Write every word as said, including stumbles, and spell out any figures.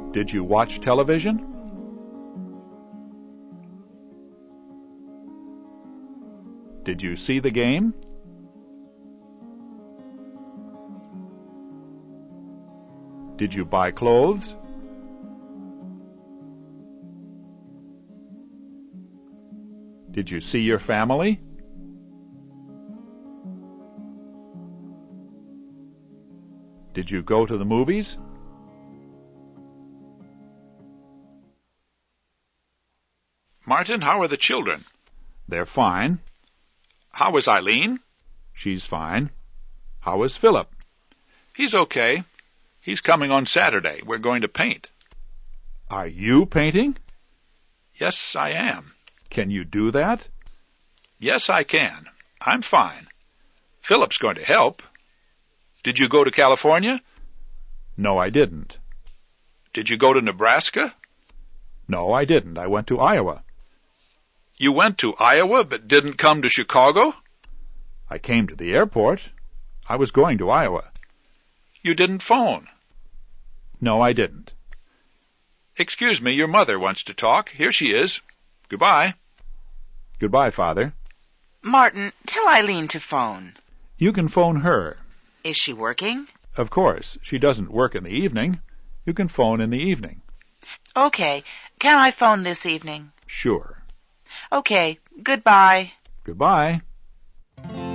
Did you watch television? Did you see the game? Did you buy clothes? Did you see your family? Did you go to the movies? Martin, how are the children? They're fine. How is Eileen? She's fine. How is Philip? He's okay. He's coming on Saturday. We're going to paint. Are you painting? Yes, I am. Can you do that? Yes, I can. I'm fine. Philip's going to help. Did you go to California? No, I didn't. Did you go to Nebraska? No, I didn't. I went to Iowa. You went to Iowa but didn't come to Chicago? I came to the airport. I was going to Iowa. You didn't phone? No, I didn't. Excuse me, your mother wants to talk. Here she is. Goodbye. Goodbye, Father. Martin, tell Eileen to phone. You can phone her. Is she working? Of course. She doesn't work in the evening. You can phone in the evening. Okay. Can I phone this evening? Sure. Okay. Goodbye. Goodbye.